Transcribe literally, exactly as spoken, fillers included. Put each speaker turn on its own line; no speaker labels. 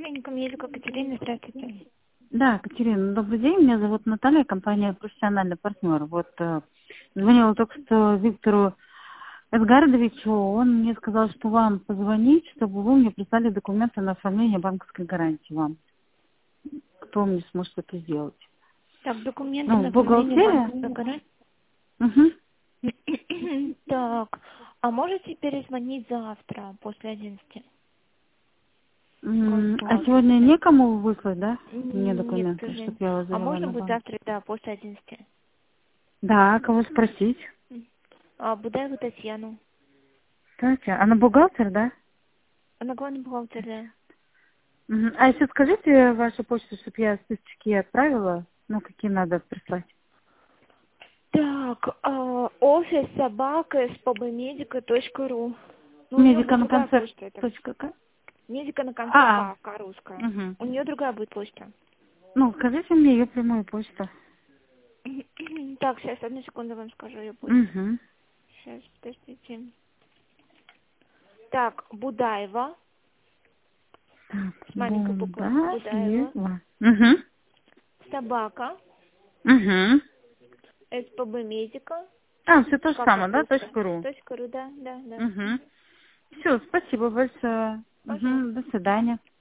клиника Медика Катерина, здравствуйте.
Да, Катерина, добрый день. Меня зовут Наталья, компания «Профессиональный партнер». Вот э, звонила только что Виктору Эдгардовичу. Он мне сказал, что вам позвонить, чтобы вы мне прислали документы на оформление банковской гарантии вам. Кто мне сможет это сделать?
Так, документы
Ну,
на оформление
бухгалтерия?
банковской гарантии.
Угу.
Так, а можете перезвонить завтра после одиннадцати?
А сегодня некому выслать, да? Мне
Нет, к
документы, чтобы
сожалению.
я вас
А
завела
можно
на
будет
банк?
завтра, да, после одиннадцати?
Да, кого спросить?
А, Будаеву Татьяну.
Татьяна, она бухгалтер, да?
Она главный бухгалтер, да.
Мгм. А еще скажите вашу почту, чтобы я списочки отправила, ну, какие надо прислать.
Так, а, офис собака спбмедика точка ру. Ну, у нее
Медика
будет
на
другая
конце.
почта. Это
Точка К.
медика на конце
А,
К, К русская.
угу.
У нее другая будет почта.
Ну, скажите мне ее прямую почту.
Так, сейчас, одну секунду вам скажу ее почту.
Угу.
Сейчас, подождите. Так, Будаева,
Так,
с маленькой буквы, Будаева,
Будаева. Угу.
собака,
Угу.
спбмедика,
А, все то же
как
самое, да?
картошка.
Точка ру.
Точка ру, да, да, да.
Угу. Все, спасибо большое. Угу.
Пожалуйста.
До свидания.